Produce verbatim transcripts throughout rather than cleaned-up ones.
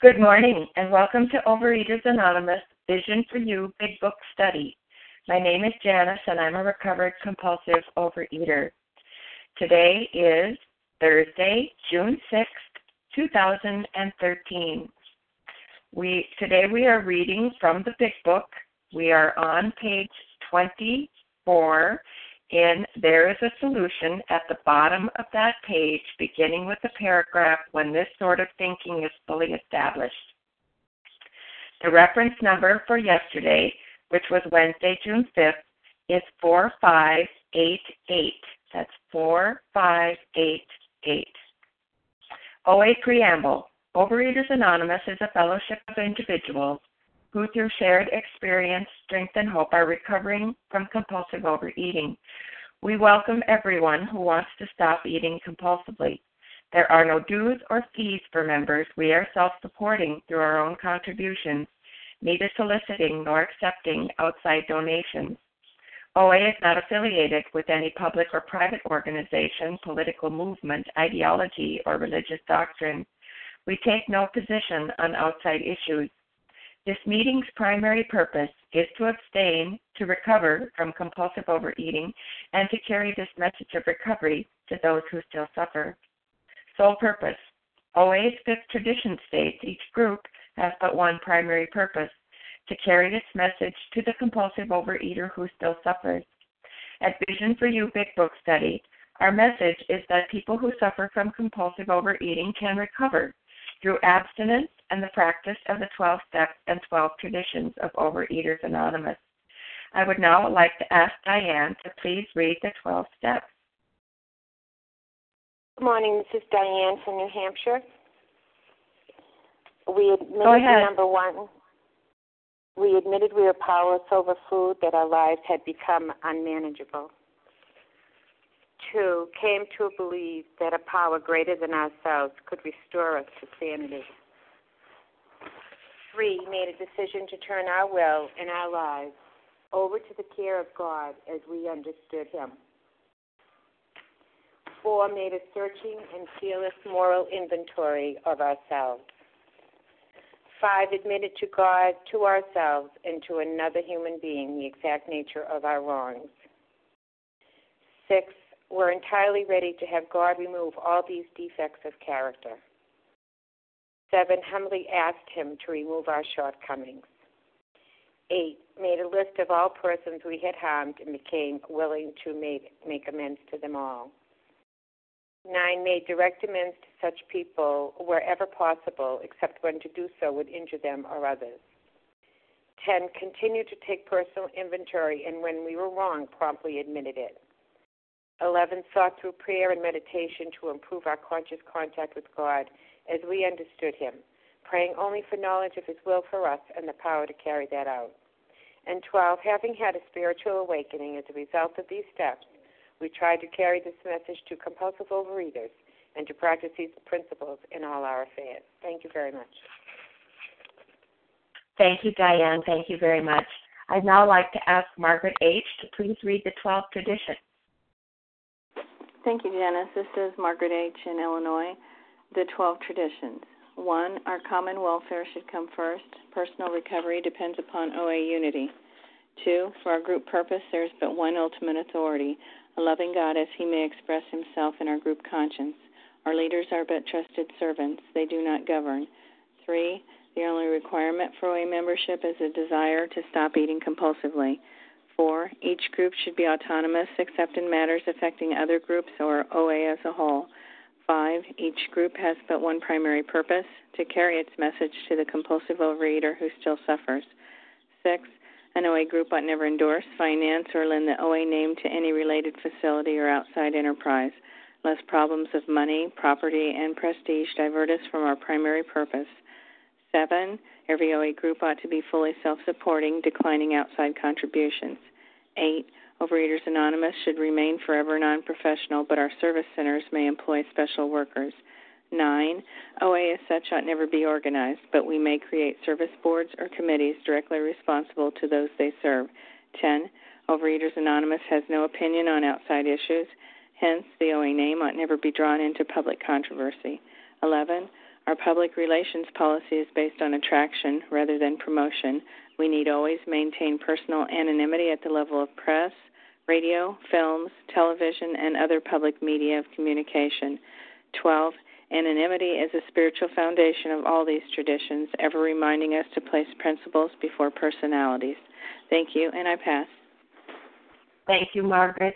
Good morning, and welcome to Overeaters Anonymous Vision for You Big Book Study. My name is Janice, and I'm a recovered compulsive overeater. Today is Thursday, June sixth, two thousand thirteen. We, today we are reading from the Big Book. We are on page twenty-four, and there is a solution at the bottom of that page, beginning with the paragraph, when this sort of thinking is fully established. The reference number for yesterday, which was Wednesday, June fifth, is four five eight eight. That's four five eight eight. O A Preamble. Overeaters Anonymous is a fellowship of individuals who, through shared experience, strength, and hope, are recovering from compulsive overeating. We welcome everyone who wants to stop eating compulsively. There are no dues or fees for members. We are self-supporting through our own contributions, neither soliciting nor accepting outside donations. O A is not affiliated with any public or private organization, political movement, ideology, or religious doctrine. We take no position on outside issues. This meeting's primary purpose is to abstain, to recover from compulsive overeating, and to carry this message of recovery to those who still suffer. Sole purpose. O A's fifth tradition states each group has but one primary purpose, to carry this message to the compulsive overeater who still suffers. At Vision for You Big Book Study, our message is that people who suffer from compulsive overeating can recover through abstinence and the practice of the twelve steps and twelve traditions of Overeaters Anonymous. I would now like to ask Diane to please read the twelve steps. Good morning, this is Diane from New Hampshire. We admitted Go ahead. number one, we admitted we were powerless over food, that our lives had become unmanageable. Two, came to believe that a power greater than ourselves could restore us to sanity. Three, made a decision to turn our will and our lives over to the care of God as we understood Him. Four, made a searching and fearless moral inventory of ourselves. Five, admitted to God, to ourselves, and to another human being the exact nature of our wrongs. Six, we're entirely ready to have God remove all these defects of character. Seven, humbly asked Him to remove our shortcomings. Eight, made a list of all persons we had harmed and became willing to make, make amends to them all. Nine, made direct amends to such people wherever possible, except when to do so would injure them or others. Ten, continued to take personal inventory, and when we were wrong, promptly admitted it. Eleven, sought through prayer and meditation to improve our conscious contact with God as we understood Him, praying only for knowledge of His will for us and the power to carry that out. And twelve, having had a spiritual awakening as a result of these steps, we tried to carry this message to compulsive overeaters and to practice these principles in all our affairs. Thank you very much. Thank you, Diane. Thank you very much. I'd now like to ask Margaret H. to please read the twelve traditions. Thank you, Janice. This is Margaret H. in Illinois. The twelve traditions. One, our common welfare should come first. Personal recovery depends upon O A unity. Two, for our group purpose, there is but one ultimate authority, a loving God as He may express Himself in our group conscience. Our leaders are but trusted servants. They do not govern. Three, the only requirement for O A membership is a desire to stop eating compulsively. Four, each group should be autonomous except in matters affecting other groups or O A as a whole. Five, each group has but one primary purpose, to carry its message to the compulsive overeater who still suffers. Six, an O A group ought never endorse, finance, or lend the O A name to any related facility or outside enterprise, lest problems of money, property, and prestige divert us from our primary purpose. Seven, every O A group ought to be fully self-supporting, declining outside contributions. Eight, Overeaters Anonymous should remain forever non-professional, but our service centers may employ special workers. Nine, O A as such ought never be organized, but we may create service boards or committees directly responsible to those they serve. Ten, Overeaters Anonymous has no opinion on outside issues. Hence, the O A name ought never be drawn into public controversy. Eleven, Our public relations policy is based on attraction rather than promotion. We need always maintain personal anonymity at the level of press, radio, films, television, and other public media of communication. twelve. Anonymity is a spiritual foundation of all these traditions, ever reminding us to place principles before personalities. Thank you, and I pass. Thank you, Margaret.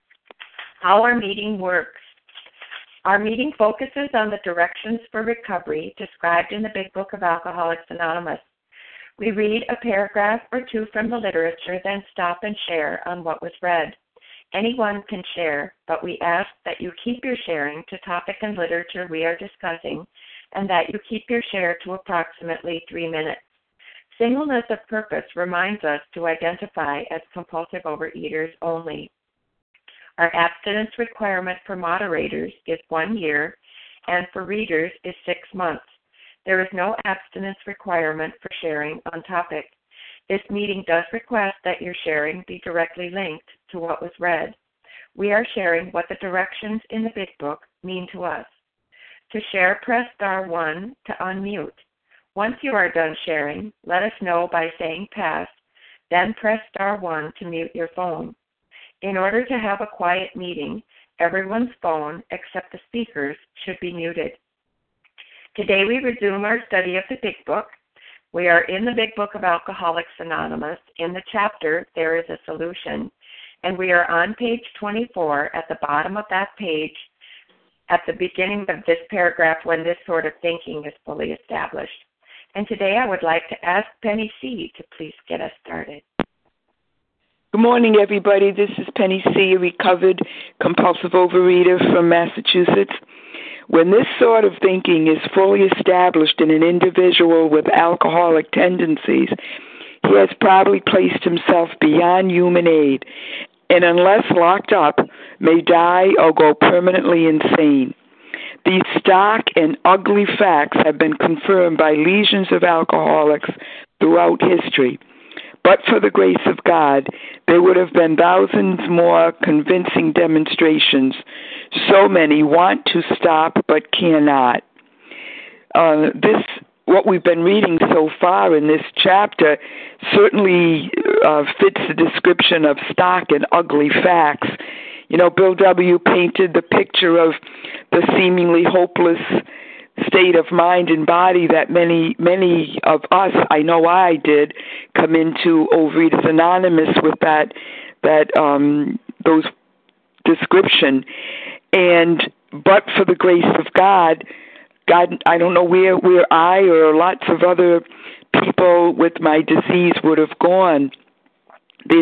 How our meeting works. Our meeting focuses on the directions for recovery described in the Big Book of Alcoholics Anonymous. We read a paragraph or two from the literature, then stop and share on what was read. Anyone can share, but we ask that you keep your sharing to topic and literature we are discussing, and that you keep your share to approximately three minutes. Singleness of purpose reminds us to identify as compulsive overeaters only. Our abstinence requirement for moderators is one year, and for readers is six months. There is no abstinence requirement for sharing on topic. This meeting does request that your sharing be directly linked to what was read. We are sharing what the directions in the Big Book mean to us. To share, press star one to unmute. Once you are done sharing, let us know by saying pass, then press star one to mute your phone. In order to have a quiet meeting, everyone's phone except the speaker's should be muted. Today we resume our study of the Big Book. We are in the Big Book of Alcoholics Anonymous. In the chapter, There is a Solution, and we are on page twenty-four at the bottom of that page at the beginning of this paragraph when this sort of thinking is fully established. And today I would like to ask Penny C. to please get us started. Good morning, everybody. This is Penny C., a recovered compulsive overeater from Massachusetts. When this sort of thinking is fully established in an individual with alcoholic tendencies, he has probably placed himself beyond human aid, and unless locked up, may die or go permanently insane. These stark and ugly facts have been confirmed by legions of alcoholics throughout history. But for the grace of God, there would have been thousands more convincing demonstrations. So many want to stop but cannot. Uh, this, what we've been reading so far in this chapter, certainly uh, fits the description of stark and ugly facts. You know, Bill W. painted the picture of the seemingly hopeless state of mind and body that many, many of us, I know I did, come into Overeaters Anonymous with that, that um, those description. And but for the grace of God, God, I don't know where, where I or lots of other people with my disease would have gone. This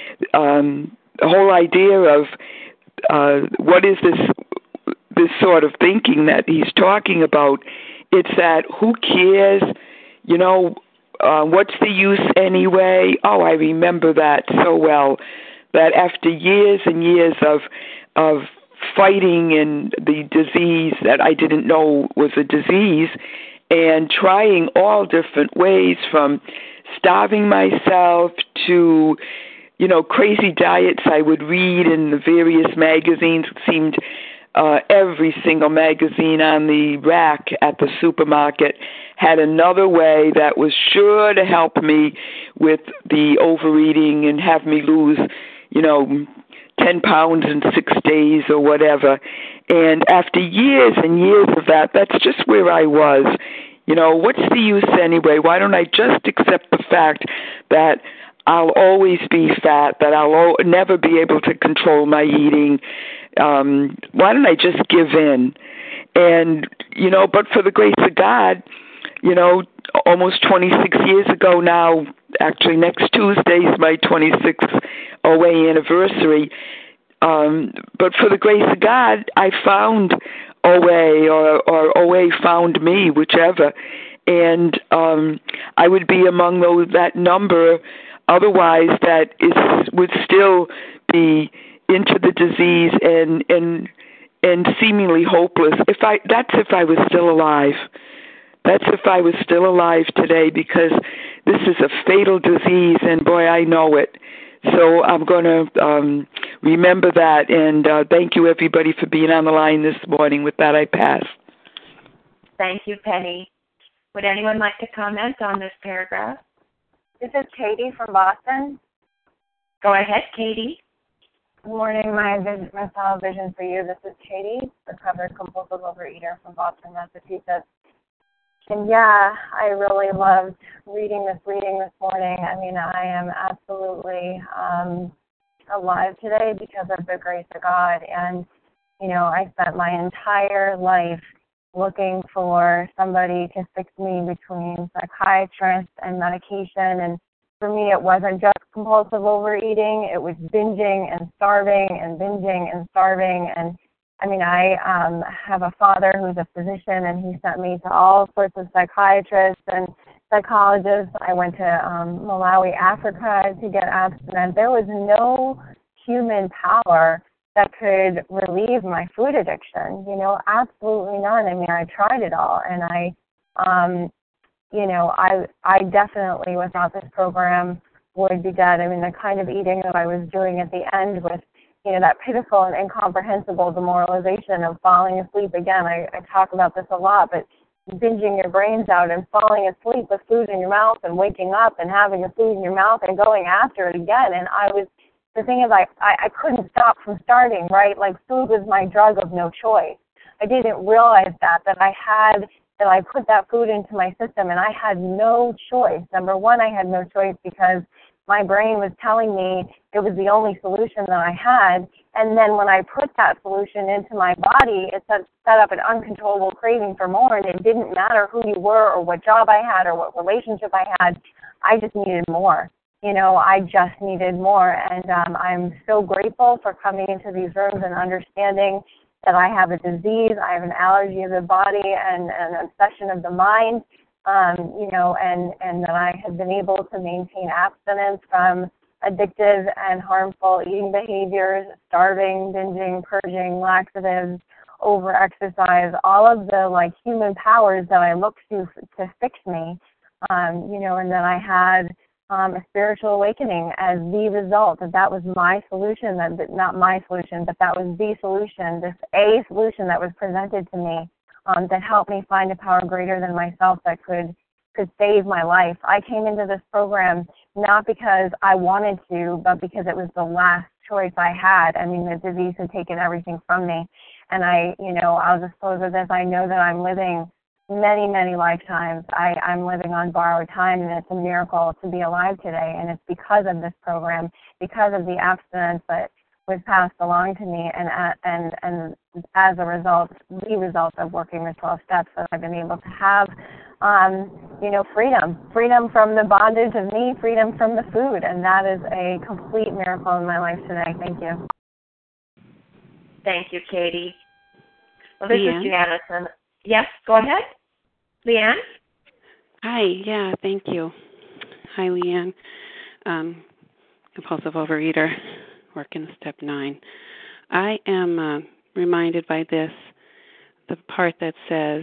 um, whole idea of uh, what is this this sort of thinking that he's talking about, it's that who cares, you know, uh, what's the use anyway? Oh, I remember that so well, that after years and years of of fighting in the disease that I didn't know was a disease, and trying all different ways from starving myself to, you know, crazy diets I would read in the various magazines. It seemed uh, every single magazine on the rack at the supermarket had another way that was sure to help me with the overeating and have me lose, you know, ten pounds in six days or whatever. And after years and years of that, that's just where I was. You know, what's the use anyway? Why don't I just accept the fact that I'll always be fat, that I'll o- never be able to control my eating? Um, why don't I just give in? And, you know, but for the grace of God, you know, almost twenty-six years ago now, actually next Tuesday is my twenty-sixth O A anniversary. Um, but for the grace of God, I found O A or, or O A found me, whichever. And um, I would be among those that number otherwise that is would still be into the disease and and and seemingly hopeless. If I that's if I was still alive. That's if I was still alive today, because this is a fatal disease, and boy, I know it. So I'm going to um, remember that, and uh, thank you, everybody, for being on the line this morning. With that, I pass. Thank you, Penny. Would anyone like to comment on this paragraph? This is Katie from Boston. Go ahead, Katie. Good morning, my vision, my solid vision for you. This is Katie, recovered compulsive overeater from Boston, Massachusetts. And yeah, I really loved reading this reading this morning. I mean, I am absolutely um, alive today because of the grace of God. And, you know, I spent my entire life looking for somebody to fix me between psychiatrist and medication. And for me, it wasn't just compulsive overeating. It was binging and starving and binging and starving. And I mean, I um, have a father who's a physician, and he sent me to all sorts of psychiatrists and psychologists. I went to um, Malawi, Africa to get abstinent. There was no human power that could relieve my food addiction, you know, absolutely none. I mean, I tried it all, and I, um, you know, I I definitely, without this program, would be dead. I mean, the kind of eating that I was doing at the end with, you know, that pitiful and incomprehensible demoralization of falling asleep again. I, I talk about this a lot, but binging your brains out and falling asleep with food in your mouth and waking up and having the food in your mouth and going after it again. And I was, the thing is, I, I, I couldn't stop from starting, right? Like, food was my drug of no choice. I didn't realize that, that I had, that I put that food into my system and I had no choice. Number one, I had no choice because my brain was telling me it was the only solution that I had. And then when I put that solution into my body, it set, set up an uncontrollable craving for more, and it didn't matter who you were or what job I had or what relationship I had. I just needed more. You know, I just needed more. And um, I'm so grateful for coming into these rooms and understanding that I have a disease, I have an allergy of the body and an obsession of the mind. Um, you know, and, and that I have been able to maintain abstinence from addictive and harmful eating behaviors, starving, binging, purging, laxatives, over-exercise, all of the, like, human powers that I look to to fix me, um, you know, and that I had um, a spiritual awakening as the result, that that was my solution, that, that not my solution, but that was the solution, this A solution that was presented to me. Um, that helped me find a power greater than myself that could could save my life. I came into this program not because I wanted to, but because it was the last choice I had. I mean, the disease had taken everything from me. And I, you know, I'll just close with this. I know that I'm living many, many lifetimes. I, I'm living on borrowed time, and it's a miracle to be alive today. And it's because of this program, because of the abstinence that was passed along to me, and and and as a result, the result of working the twelve steps, that I've been able to have, um, you know, freedom, freedom from the bondage of me, freedom from the food, and that is a complete miracle in my life today. Thank you. Thank you, Katie. Well, this Leanne? is Janice. Yes, go ahead. Leanne? Hi, yeah, thank you. Hi, Leanne. Um, compulsive overeater, working step nine. I am uh, reminded by this, the part that says,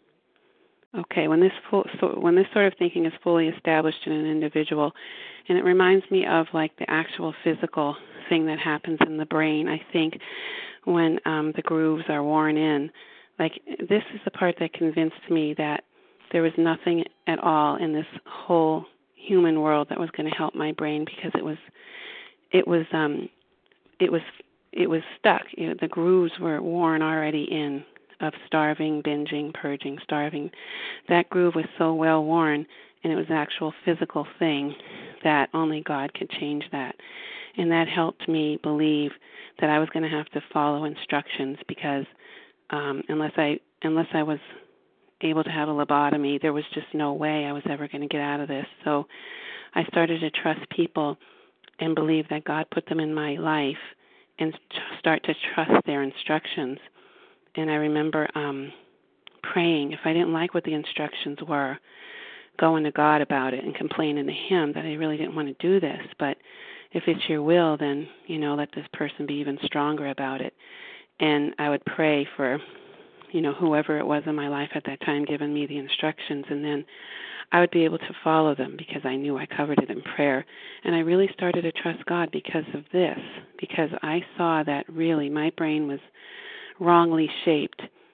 okay, when this full, so when this sort of thinking is fully established in an individual, and it reminds me of like the actual physical thing that happens in the brain, I think, when um, the grooves are worn in. Like, this is the part that convinced me that there was nothing at all in this whole human world that was going to help my brain, because it was, it was, um, it was, it was stuck. You know, the grooves were worn already in, of starving, binging, purging, starving. That groove was so well worn, and it was an actual physical thing, that only God could change that. And that helped me believe that I was going to have to follow instructions, because um, unless I unless I was able to have a lobotomy, there was just no way I was ever going to get out of this. So I started to trust people and believe that God put them in my life, and start to trust their instructions. And I remember um, praying, if I didn't like what the instructions were, going to God about it and complaining to Him that I really didn't want to do this. But if it's your will, then, you know, let this person be even stronger about it. And I would pray for, you know, whoever it was in my life at that time giving me the instructions, and then I would be able to follow them because I knew I covered it in prayer. And I really started to trust God because of this, because I saw that really my brain was wrongly shaped,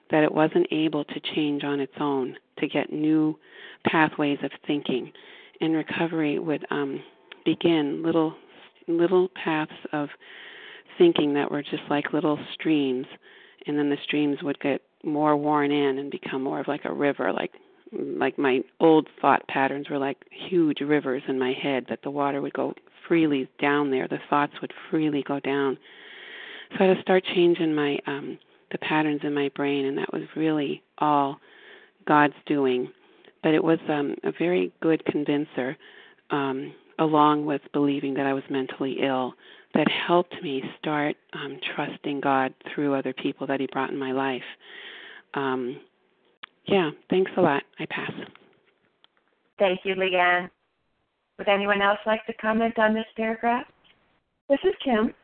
that it wasn't able to change on its own, to get new pathways of thinking. And recovery would um, begin little little paths of thinking that were just like little streams, and then the streams would get more worn in and become more of like a river, like like my old thought patterns were like huge rivers in my head, that the water would go freely down there, the thoughts would freely go down. So I had to start changing my um, the patterns in my brain, and that was really all God's doing. But it was um, a very good convincer, um, along with believing that I was mentally ill, that helped me start um, trusting God through other people that He brought in my life. Um, yeah, thanks a lot. I pass. Thank you, Leanne. Would anyone else like to comment on this paragraph? This is Kim.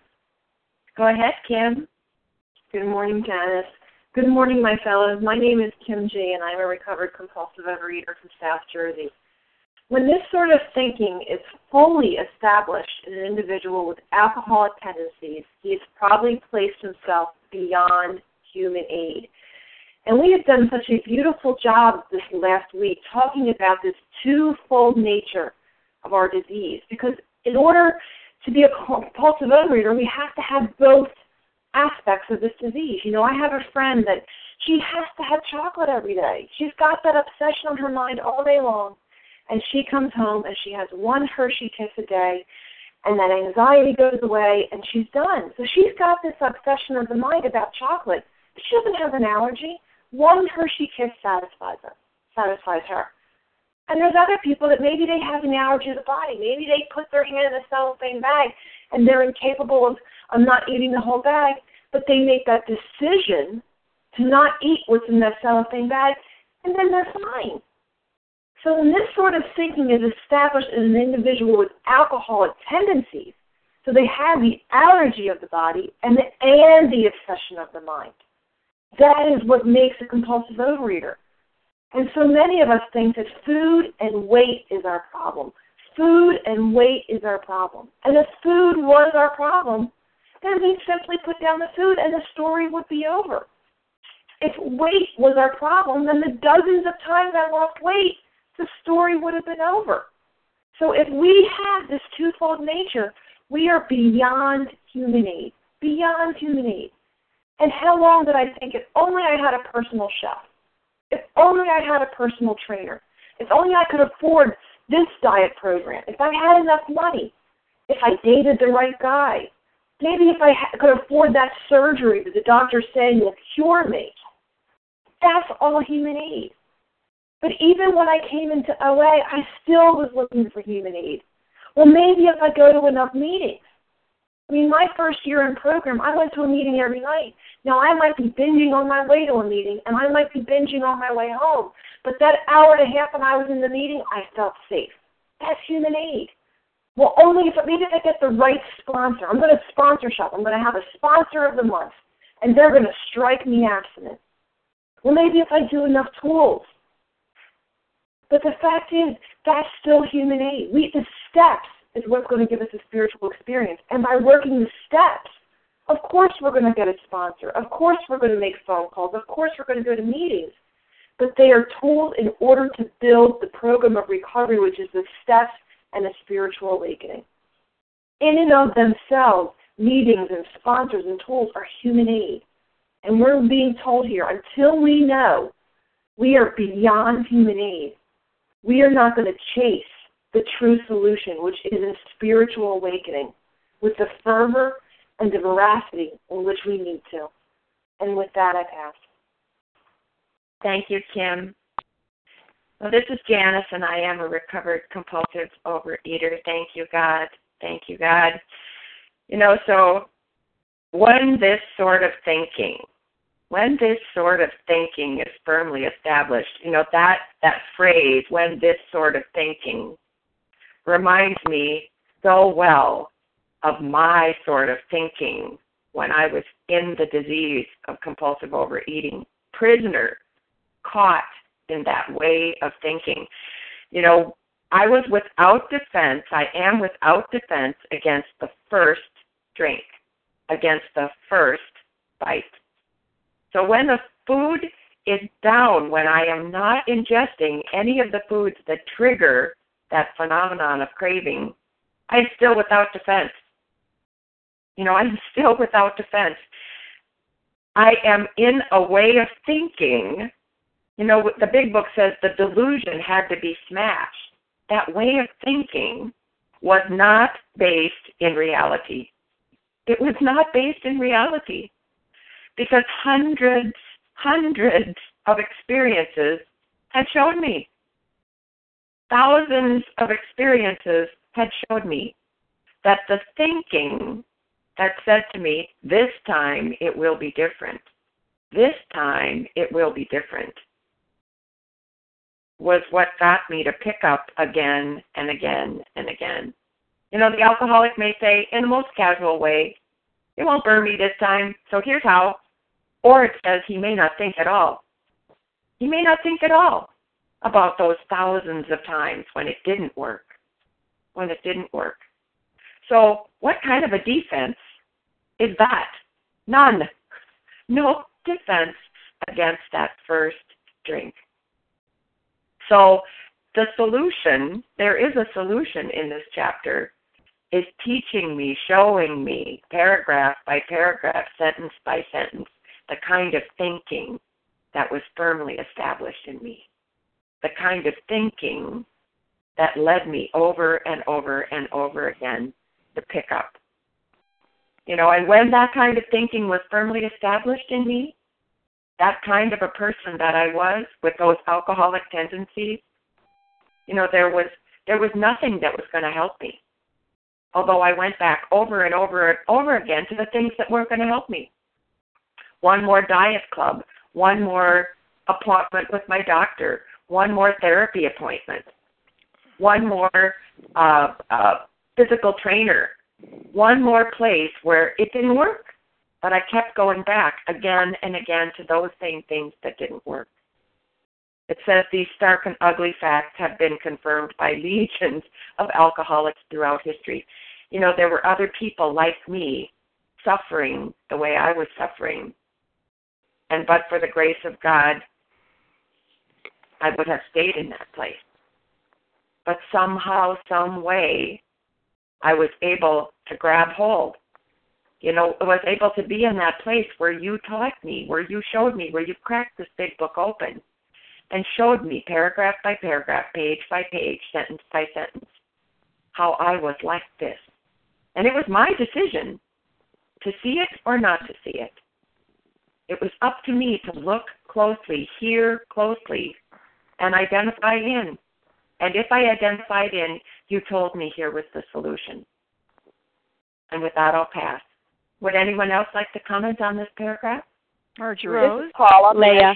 Go ahead, Kim. Good morning, Janice. Good morning, my fellows. My name is Kim G., and I'm a recovered compulsive overeater from South Jersey. When this sort of thinking is fully established in an individual with alcoholic tendencies, he has probably placed himself beyond human aid. And we have done such a beautiful job this last week talking about this twofold nature of our disease, because in order to be a compulsive overeater, we have to have both aspects of this disease. You know, I have a friend that she has to have chocolate every day. She's got that obsession on her mind all day long, and she comes home and she has one Hershey Kiss a day, and that anxiety goes away, and she's done. So she's got this obsession of the mind about chocolate, but she doesn't have an allergy. One Hershey Kiss satisfies her. Satisfies her. And there's other people that maybe they have an allergy to the body. Maybe they put their hand in a cellophane bag and they're incapable of, of not eating the whole bag, but they make that decision to not eat what's in that cellophane bag, and then they're fine. So when this sort of thinking is established in an individual with alcoholic tendencies, so they have the allergy of the body and the, and the obsession of the mind, that is what makes a compulsive overeater. And so many of us think that food and weight is our problem. Food and weight is our problem. And if food was our problem, then we'd simply put down the food and the story would be over. If weight was our problem, then the dozens of times I lost weight, the story would have been over. So if we have this twofold nature, we are beyond human aid. Beyond human aid. And how long did I think if only I had a personal chef? If only I had a personal trainer. If only I could afford this diet program. If I had enough money. If I dated the right guy. Maybe if I ha- could afford that surgery that the doctor's saying will cure me. That's all human aid. But even when I came into O A, I still was looking for human aid. Well, maybe if I go to enough meetings. I mean, my first year in program, I went to a meeting every night. Now, I might be binging on my way to a meeting, and I might be binging on my way home. But that hour and a half when I was in the meeting, I felt safe. That's human aid. Well, only if maybe if I get the right sponsor. I'm going to sponsor shop. I'm going to have a sponsor of the month, and they're going to strike me abstinent. Well, maybe if I do enough tools. But the fact is, that's still human aid. We the steps is what's going to give us a spiritual experience. And by working the steps, of course we're going to get a sponsor. Of course we're going to make phone calls. Of course we're going to go to meetings. But they are tools in order to build the program of recovery, which is the steps and a spiritual awakening. In and of themselves, meetings and sponsors and tools are human aid. And we're being told here, until we know we are beyond human aid, we are not going to chase the true solution, which is a spiritual awakening, with the fervor and the veracity in which we need to. And with that, I pass. Thank you, Kim. Well, this is Janice, and I am a recovered compulsive overeater. Thank you, God. Thank you, God. You know, so when this sort of thinking, when this sort of thinking is firmly established, you know, that, that phrase, when this sort of thinking, reminds me so well of my sort of thinking when I was in the disease of compulsive overeating, prisoner, caught in that way of thinking. You know, I was without defense, I am without defense against the first drink, against the first bite. So when the food is down, when I am not ingesting any of the foods that trigger that phenomenon of craving, I'm still without defense. You know, I'm still without defense. I am in a way of thinking. You know, the big book says the delusion had to be smashed. That way of thinking was not based in reality. It was not based in reality because hundreds, hundreds of experiences had shown me. Thousands of experiences had showed me that the thinking that said to me, this time it will be different, this time it will be different, was what got me to pick up again and again and again. You know, the alcoholic may say, in the most casual way, it won't burn me this time, so here's how. Or it says he may not think at all. He may not think at all about those thousands of times when it didn't work, when it didn't work. So what kind of a defense is that? None. No defense against that first drink. So the solution, there is a solution in this chapter, is teaching me, showing me, paragraph by paragraph, sentence by sentence, the kind of thinking that was firmly established in me, the kind of thinking that led me over and over and over again to pick up. You know, and when that kind of thinking was firmly established in me, that kind of a person that I was with those alcoholic tendencies, you know, there was there was nothing that was going to help me. Although I went back over and over and over again to the things that weren't going to help me. One more diet club, one more appointment with my doctor, one more therapy appointment, one more uh, uh, physical trainer, one more place where it didn't work. But I kept going back again and again to those same things that didn't work. It says these stark and ugly facts have been confirmed by legions of alcoholics throughout history. You know, there were other people like me suffering the way I was suffering. And but for the grace of God, I would have stayed in that place. But somehow, some way, I was able to grab hold. You know, I was able to be in that place where you taught me, where you showed me, where you cracked this big book open and showed me paragraph by paragraph, page by page, sentence by sentence, how I was like this. And it was my decision to see it or not to see it. It was up to me to look closely, hear closely, and identify in. And if I identified in, you told me here was the solution. And with that, I'll pass. Would anyone else like to comment on this paragraph? Marjorie. Rose. This is Paula. Leah.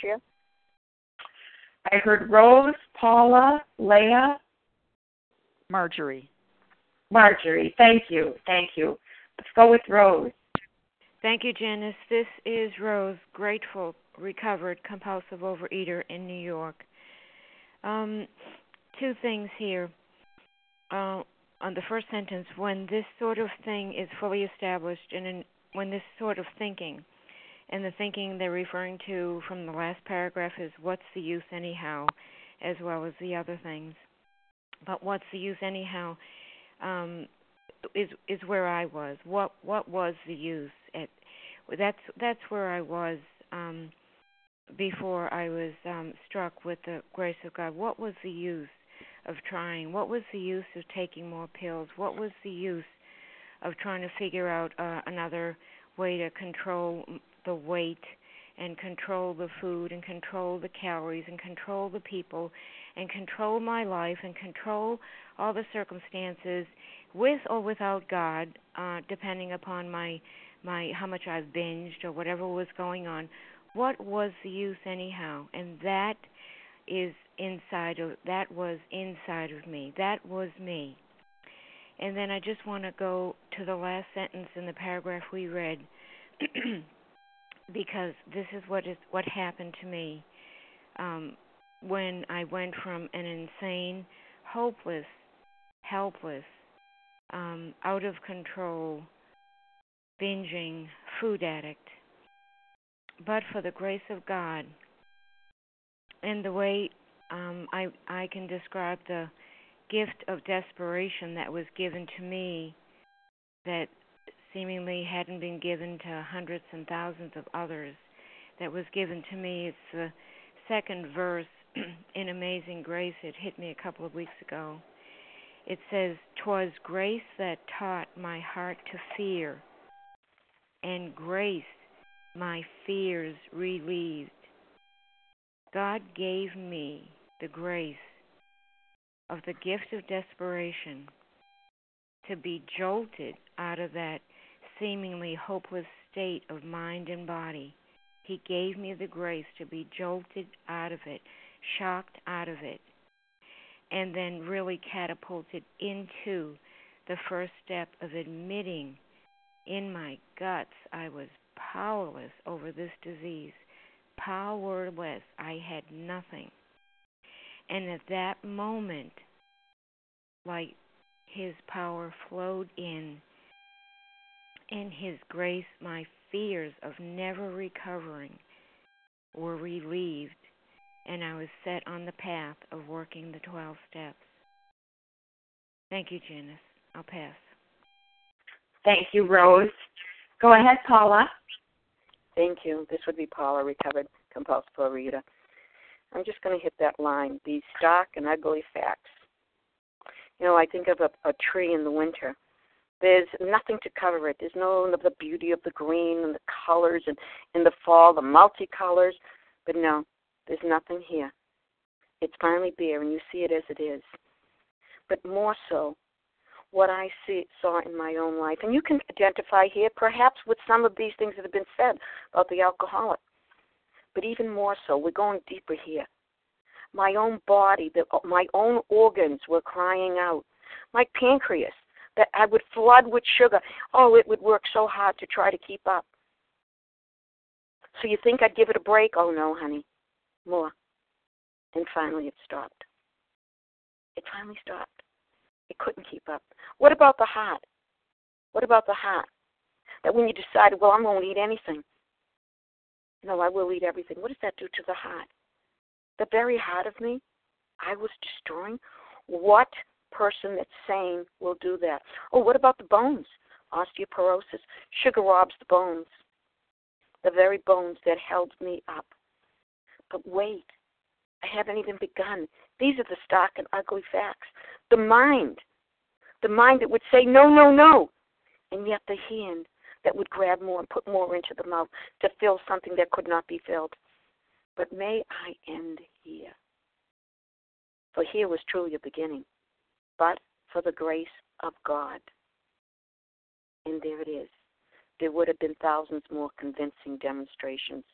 I heard Rose, Paula, Leah. Marjorie. Marjorie. Thank you. Thank you. Let's go with Rose. Thank you, Janice. This is Rose, grateful, recovered, compulsive overeater in New York. Um, two things here. Uh, on the first sentence, when this sort of thing is fully established, and in, when this sort of thinking, and the thinking they're referring to from the last paragraph is what's the use anyhow, as well as the other things. But what's the use anyhow um, is is where I was. What what was the use? At, that's that's where I was um, before I was um, struck with the grace of God. What was the use of trying? What was the use of taking more pills? What was the use of trying to figure out uh, another way to control the weight and control the food and control the calories and control the people and control my life and control all the circumstances with or without God, uh, depending upon my my how much I've binged or whatever was going on. What was the use anyhow? And that is inside of that was inside of me. That was me. And then I just want to go to the last sentence in the paragraph we read, because this is what is what happened to me um, when I went from an insane, hopeless, helpless, um, out of control, binging food addict, but for the grace of God. And the way um, I, I can describe the gift of desperation that was given to me that seemingly hadn't been given to hundreds and thousands of others, that was given to me. It's the second verse in Amazing Grace. It hit me a couple of weeks ago. It says, "'Twas grace that taught my heart to fear, and grace my fears relieved." God gave me the grace of the gift of desperation to be jolted out of that seemingly hopeless state of mind and body. He gave me the grace to be jolted out of it, shocked out of it, and then really catapulted into the first step of admitting in my guts I was powerless over this disease. Powerless. I had nothing. And at that moment, like His power flowed in, and His grace, my fears of never recovering were relieved, and I was set on the path of working the twelve steps. Thank you, Janice. I'll pass. Thank you, Rose. Go ahead, Paula. Thank you. This would be Paula, recovered compulsive overeater. I'm just going to hit that line, these stark and ugly facts. You know, I think of a, a tree in the winter. There's nothing to cover it. There's no the beauty of the green and the colors, and in the fall, the multicolors. But no, there's nothing here. It's finally bare, and you see it as it is. But more so, what I see, saw in my own life, and you can identify here perhaps with some of these things that have been said about the alcoholic. But even more so, we're going deeper here. My own body, the, my own organs were crying out. My pancreas, that I would flood with sugar. Oh, it would work so hard to try to keep up. So you think I'd give it a break? Oh, no, honey, more. And finally it stopped. It finally stopped. It couldn't keep up. What about the heart? What about the heart? That when you decided, well, I won't eat anything. No, I will eat everything. What does that do to the heart? The very heart of me, I was destroying. What person that's sane will do that? Oh, what about the bones? Osteoporosis. Sugar robs the bones. The very bones that held me up. But wait, I haven't even begun. These are the stark and ugly facts. The mind, the mind that would say no, no, no, and yet the hand that would grab more and put more into the mouth to fill something that could not be filled. But may I end here. For here was truly a beginning, but for the grace of God. And there it is. There would have been thousands more convincing demonstrations.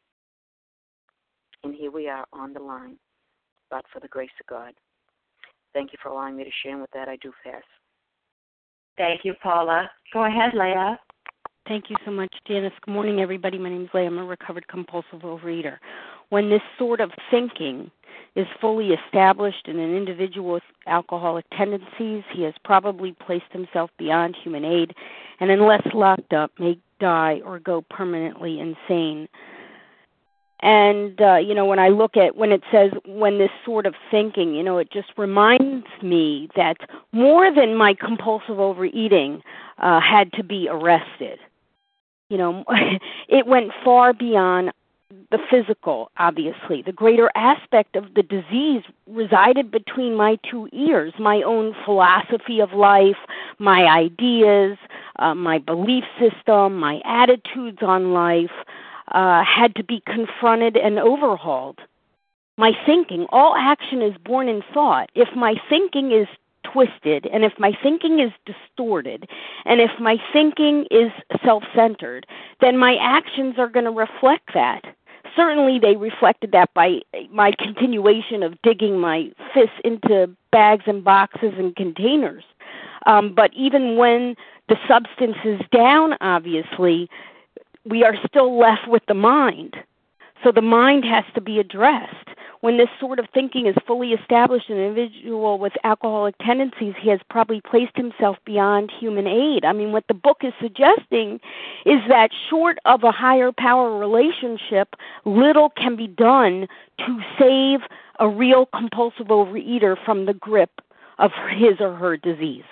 And here we are on the line, but for the grace of God. Thank you for allowing me to share, and with that I do pass. Thank you, Paula. Go ahead, Leah. Thank you so much, Janice. Good morning, everybody. My name is Leah. I'm a recovered compulsive overeater. When this sort of thinking is fully established in an individual with alcoholic tendencies, he has probably placed himself beyond human aid and, unless locked up, may die or go permanently insane. And, uh, you know, when I look at, when it says, when this sort of thinking, you know, it just reminds me that more than my compulsive overeating uh, had to be arrested. You know, it went far beyond the physical, obviously. The greater aspect of the disease resided between my two ears, my own philosophy of life, my ideas, uh, my belief system, my attitudes on life, uh, had to be confronted and overhauled. My thinking, all action is born in thought. If my thinking is twisted, and if my thinking is distorted, and if my thinking is self-centered, then my actions are going to reflect that. Certainly they reflected that by my continuation of digging my fists into bags and boxes and containers. Um, but even when the substance is down, obviously, we are still left with the mind. So the mind has to be addressed. when this sort of thinking is fully established in an individual with alcoholic tendencies, he has probably placed himself beyond human aid. I mean, what the book is suggesting is that short of a higher power relationship, little can be done to save a real compulsive overeater from the grip of his or her disease.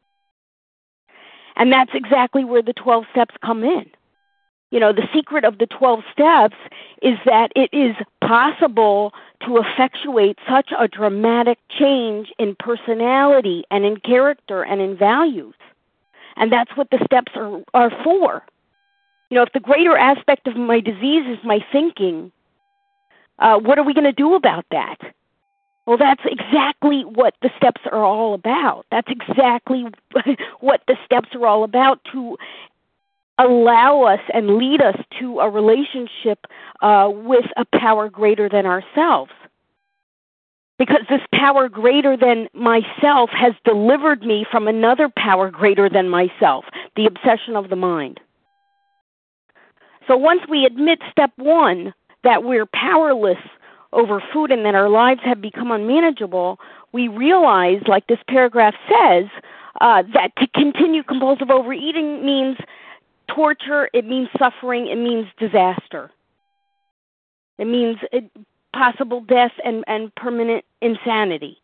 And that's exactly where the twelve steps come in. You know, the secret of the twelve steps is that it is possible to effectuate such a dramatic change in personality and in character and in values. And that's what the steps are, are for. You know, if the greater aspect of my disease is my thinking, uh, what are we going to do about that? Well, that's exactly what the steps are all about. That's exactly what the steps are all about, to allow us and lead us to a relationship uh, with a power greater than ourselves. Because this power greater than myself has delivered me from another power greater than myself, the obsession of the mind. So once we admit step one, that we're powerless over food and that our lives have become unmanageable, we realize, like this paragraph says, uh, that to continue compulsive overeating means torture, it means suffering, it means disaster. It means it, possible death and, and permanent insanity.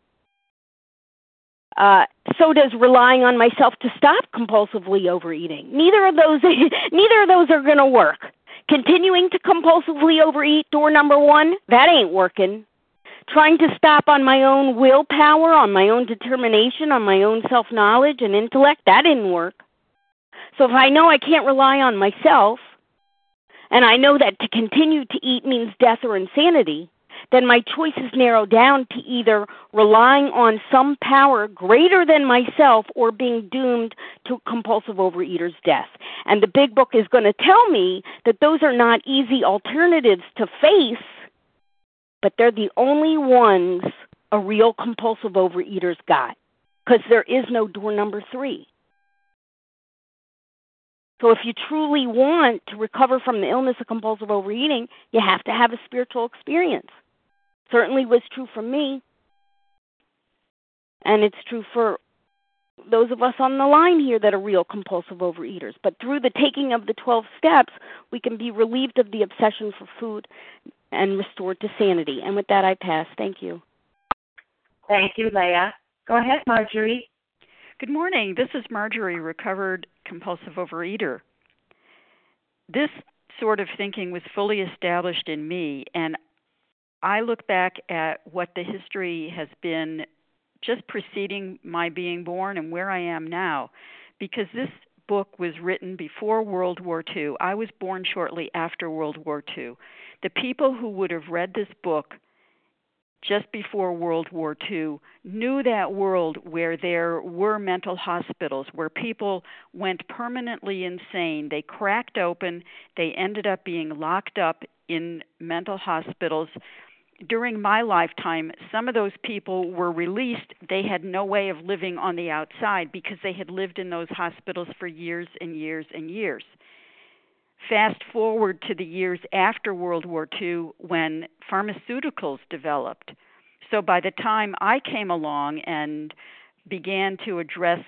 Uh, so does relying on myself to stop compulsively overeating. Neither of those, neither of those are going to work. Continuing to compulsively overeat, door number one, that ain't working. Trying to stop on my own willpower, on my own determination, on my own self-knowledge and intellect, that didn't work. So if I know I can't rely on myself, and I know that to continue to eat means death or insanity, then my choices narrow down to either relying on some power greater than myself or being doomed to compulsive overeater's death. And the big book is going to tell me that those are not easy alternatives to face, but they're the only ones a real compulsive overeater's got, because there is no door number three. So if you truly want to recover from the illness of compulsive overeating, you have to have a spiritual experience. Certainly was true for me, and it's true for those of us on the line here that are real compulsive overeaters. But through the taking of the twelve steps, we can be relieved of the obsession for food and restored to sanity. And with that, I pass. Thank you. Thank you, Leah. Go ahead, Marjorie. Good morning. This is Marjorie, recovered compulsive overeater. This sort of thinking was fully established in me, and I look back at what the history has been just preceding my being born and where I am now, because this book was written before World War Two. I was born shortly after World War Two. The people who would have read this book just before World War Two knew that world where there were mental hospitals, where people went permanently insane. They cracked open. They ended up being locked up in mental hospitals. During my lifetime, some of those people were released. They had no way of living on the outside because they had lived in those hospitals for years and years and years. Fast forward to the years after World War Two when pharmaceuticals developed. So by the time I came along and began to address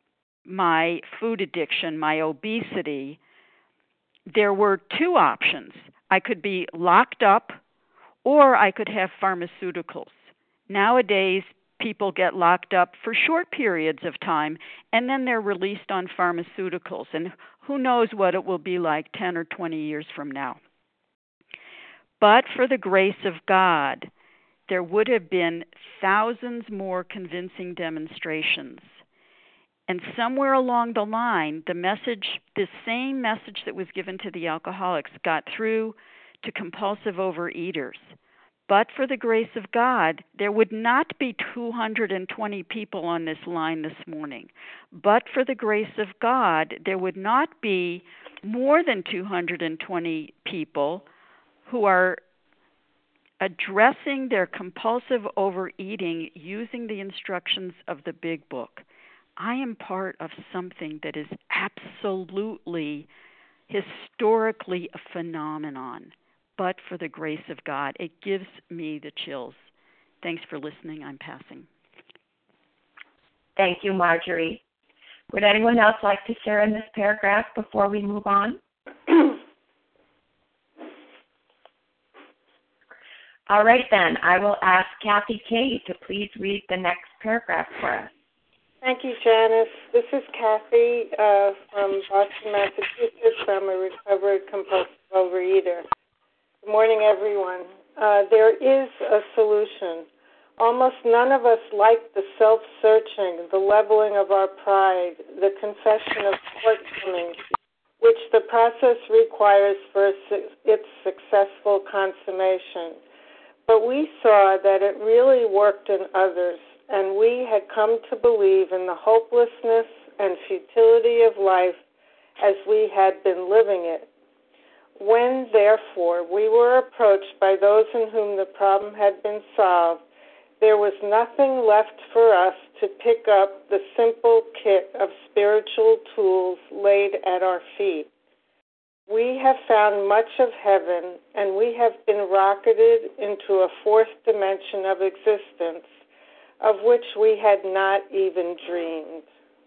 my food addiction, my obesity, there were two options. I could be locked up, or I could have pharmaceuticals. Nowadays, people get locked up for short periods of time, and then they're released on pharmaceuticals. And who knows what it will be like ten or twenty years from now. But for the grace of God, there would have been thousands more convincing demonstrations. And somewhere along the line, the message, the same message that was given to the alcoholics, got through to compulsive overeaters. But for the grace of God, there would not be two hundred twenty people on this line this morning. But for the grace of God, there would not be more than two hundred twenty people who are addressing their compulsive overeating using the instructions of the Big Book. I am part of something that is absolutely, historically a phenomenon. but for the grace of God. It gives me the chills. Thanks for listening. I'm passing. Thank you, Marjorie. Would anyone else like to share in this paragraph before we move on? All right, then. I will ask Kathy Kay to please read the next paragraph for us. Thank you, Janice. This is Kathy uh, from Boston, Massachusetts. I'm a recovered compulsive overeater. Good morning, everyone. Uh, there is a solution. Almost none of us like the self-searching, the leveling of our pride, the confession of shortcomings, which the process requires for its successful consummation. But we saw that it really worked in others, and we had come to believe in the hopelessness and futility of life as we had been living it. When, therefore, we were approached by those in whom the problem had been solved, there was nothing left for us to pick up the simple kit of spiritual tools laid at our feet. We have found much of heaven, and we have been rocketed into a fourth dimension of existence, of which we had not even dreamed.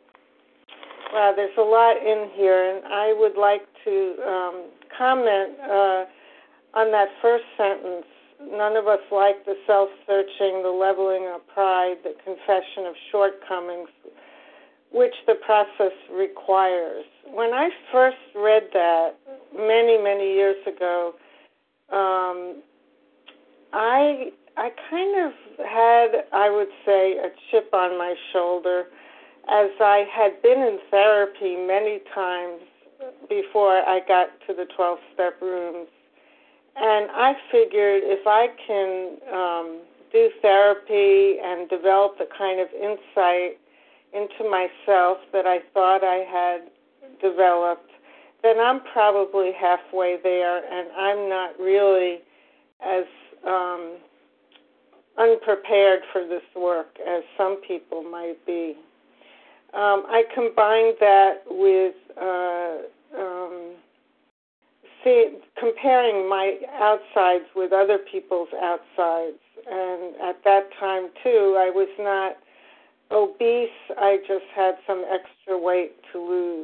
Wow, there's a lot in here, and I would like to um, comment uh, on that first sentence. None of us like the self-searching, the leveling of pride, the confession of shortcomings, which the process requires. When I first read that many, many years ago, um, I I kind of had, I would say, a chip on my shoulder, as I had been in therapy many times before I got to the twelve-step rooms. And I figured if I can um, do therapy and develop the kind of insight into myself that I thought I had developed, then I'm probably halfway there, and I'm not really as um, unprepared for this work as some people might be. Um, I combined that with uh, um, see, comparing my outsides with other people's outsides. And at that time, too, I was not obese. I just had some extra weight to lose.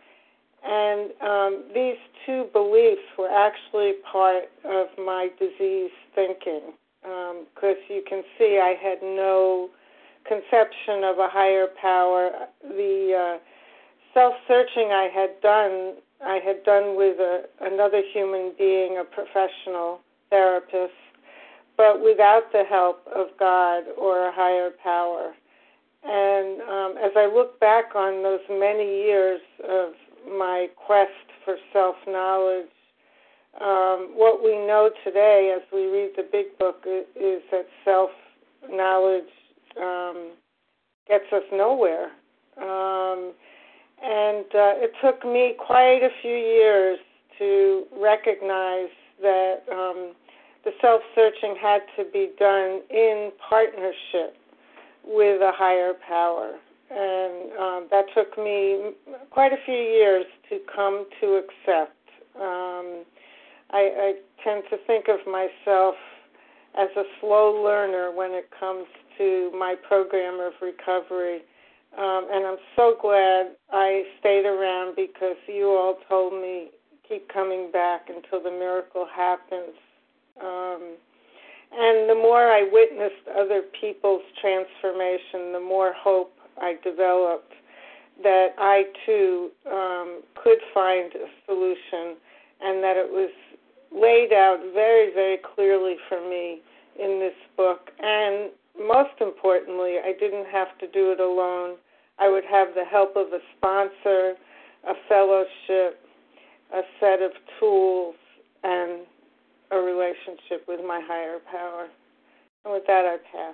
And um, these two beliefs were actually part of my disease thinking, because um, you can see I had no conception of a higher power. The uh, self-searching I had done, I had done with a, another human being, a professional therapist, but without the help of God or a higher power. And um, as I look back on those many years of my quest for self-knowledge, um, what we know today as we read the big book is, is that self-knowledge um, gets us nowhere. Um, and uh, it took me quite a few years to recognize that um, the self-searching had to be done in partnership with a higher power. And um, that took me quite a few years to come to accept. Um, I, I tend to think of myself as a slow learner when it comes to my program of recovery. Um, and I'm so glad I stayed around, because you all told me keep coming back until the miracle happens. Um, and the more I witnessed other people's transformation, the more hope I developed that I, too, um, could find a solution, and that it was laid out very, very clearly for me in this book. And most importantly, I didn't have to do it alone. I would have the help of a sponsor, a fellowship, a set of tools, and a relationship with my higher power. And with that, I pass.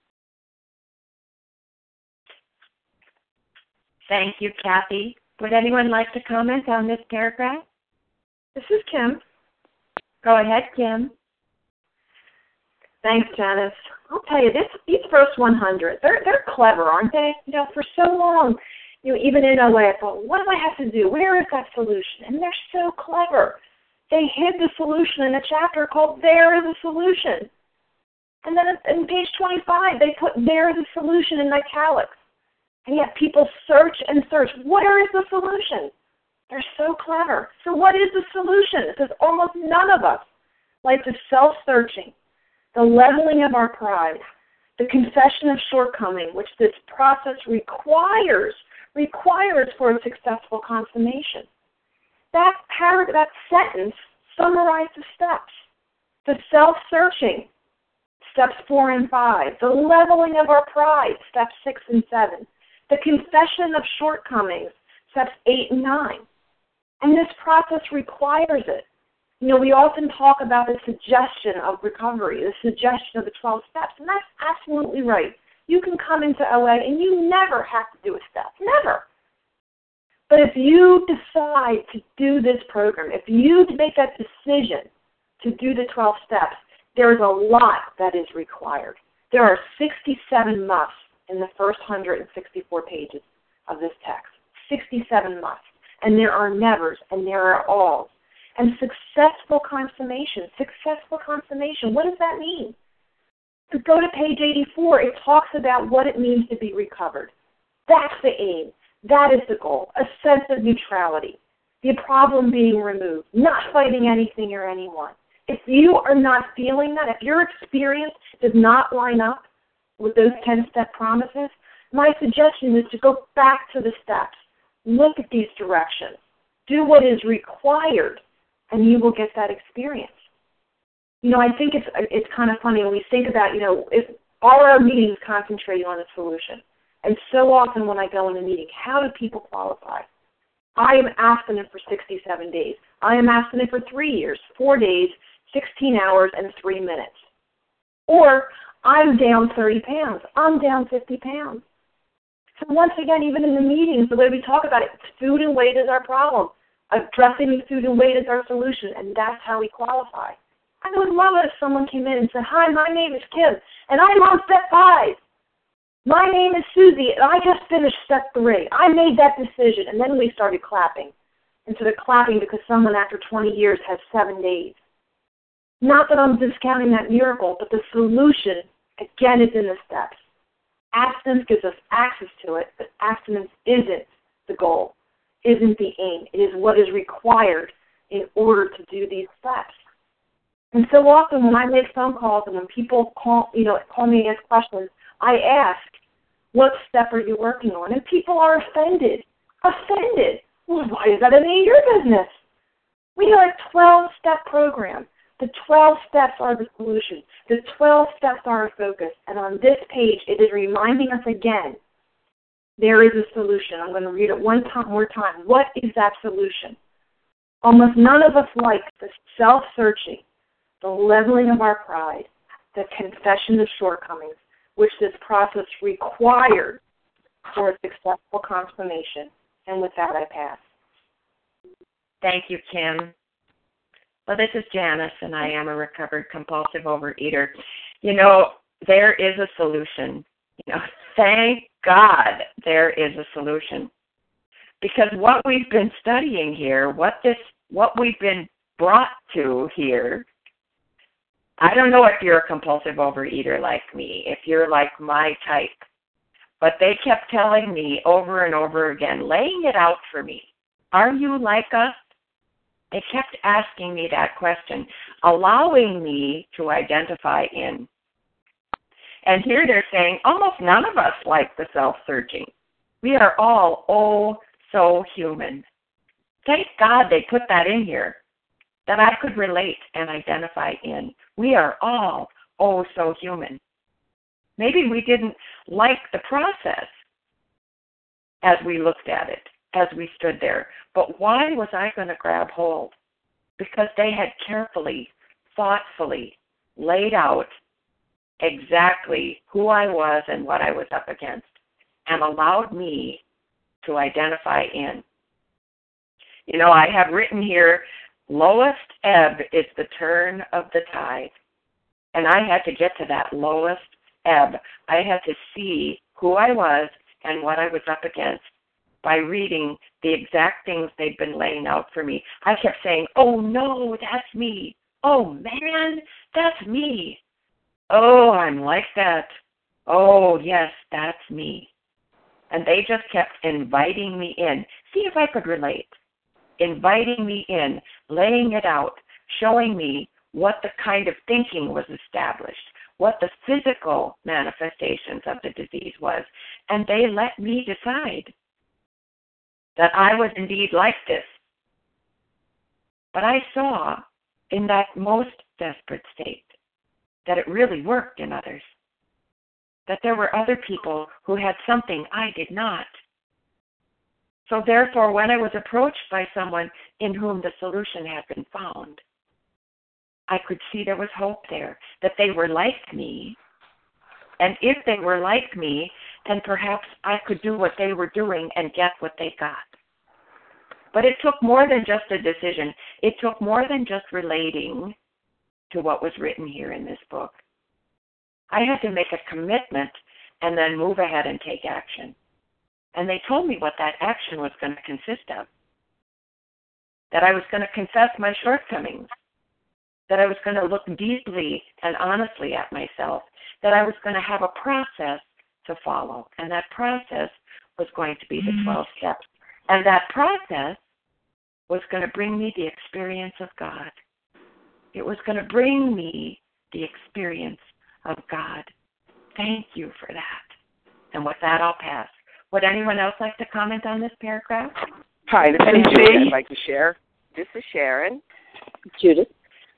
Thank you, Kathy. Would anyone like to comment on this paragraph? This is Kim. Go ahead, Kim. Thanks, Janice. I'll tell you, this, these first one hundred, they're they're clever, aren't they? You know, for so long, you know, even in O A, I thought, what do I have to do? Where is that solution? And they're so clever. They hid the solution in a chapter called There is a Solution. And then on page twenty-five, they put There is a Solution in italics. And yet people search and search. Where is the solution? They're so clever. So what is the solution? Because almost none of us like the self-searching, the leveling of our pride, the confession of shortcoming, which this process requires, requires for a successful consummation. That par- that sentence summarizes the steps. The self-searching, steps four and five. The leveling of our pride, steps six and seven. The confession of shortcomings, steps eight and nine. And this process requires it. You know, we often talk about the suggestion of recovery, the suggestion of the twelve steps, and that's absolutely right. You can come into O A and you never have to do a step, never. But if you decide to do this program, if you make that decision to do the twelve steps, there's a lot that is required. There are sixty-seven musts in the first one hundred sixty-four pages of this text, sixty-seven musts. And there are nevers, and there are alls. And successful consummation, successful consummation, what does that mean? To go to page eighty-four, it talks about what it means to be recovered. That's the aim. That is the goal, a sense of neutrality, the problem being removed, not fighting anything or anyone. If you are not feeling that, if your experience does not line up with those ten-step promises, my suggestion is to go back to the steps. Look at these directions. Do what is required, and you will get that experience. You know, I think it's it's kind of funny when we think about, you know, if all our meetings concentrate on a solution. And so often when I go in a meeting, how do people qualify? I am abstinent for sixty-seven days. I am abstinent for three years, four days, sixteen hours, and three minutes. Or I'm down thirty pounds. I'm down fifty pounds. So once again, even in the meetings, the way we talk about it, food and weight is our problem. Addressing food and weight is our solution, and that's how we qualify. I would love it if someone came in and said, hi, my name is Kim, and I'm on step five. My name is Susie, and I just finished step three. I made that decision, and then we started clapping. Instead of clapping because someone after twenty years has seven days. Not that I'm discounting that miracle, but the solution, again, is in the steps. Abstinence gives us access to it, but abstinence isn't the goal, isn't the aim. It is what is required in order to do these steps. And so often when I make phone calls and when people call, you know, call me and ask questions, I ask, what step are you working on? And people are offended. Offended. Well, why is that any of your business? We are a twelve-step program. The twelve steps are the solution. The twelve steps are our focus. And on this page, it is reminding us again, there is a solution. I'm going to read it one time, more time. What is that solution? Almost none of us like the self-searching, the leveling of our pride, the confession of shortcomings, which this process requires for a successful consummation. And with that, I pass. Thank you, Kim. Well, this is Janice, and I am a recovered compulsive overeater. You know, there is a solution. You know, thank God there is a solution. Because what we've been studying here, what this, what we've been brought to here, I don't know if you're a compulsive overeater like me, if you're like my type, but they kept telling me over and over again, laying it out for me, are you like us? They kept asking me that question, allowing me to identify in. And here they're saying almost none of us like the self-searching. We are all, oh, so human. Thank God they put that in here, that I could relate and identify in. We are all, oh, so human. Maybe we didn't like the process as we looked at it, as we stood there. But why was I going to grab hold? Because they had carefully, thoughtfully laid out exactly who I was and what I was up against and allowed me to identify in. You know, I have written here, lowest ebb is the turn of the tide. And I had to get to that lowest ebb. I had to see who I was and what I was up against by reading the exact things they'd been laying out for me. I kept saying, oh, no, that's me. Oh, man, that's me. Oh, I'm like that. Oh, yes, that's me. And they just kept inviting me in. See if I could relate. Inviting me in, laying it out, showing me what the kind of thinking was established, what the physical manifestations of the disease was. And they let me decide that I was indeed like this. But I saw in that most desperate state that it really worked in others, that there were other people who had something I did not. So therefore, when I was approached by someone in whom the solution had been found, I could see there was hope there, that they were like me. And if they were like me, then perhaps I could do what they were doing and get what they got. But it took more than just a decision. It took more than just relating to what was written here in this book. I had to make a commitment and then move ahead and take action. And they told me what that action was going to consist of. That I was going to confess my shortcomings. That I was going to look deeply and honestly at myself. That I was going to have a process to follow. And that process was going to be the twelve steps. And that process was going to bring me the experience of God. It was going to bring me the experience of God. Thank you for that. And with that, I'll pass. Would anyone else like to comment on this paragraph? Hi, this is Julie. I'd like to share. This is Sharon. Judith.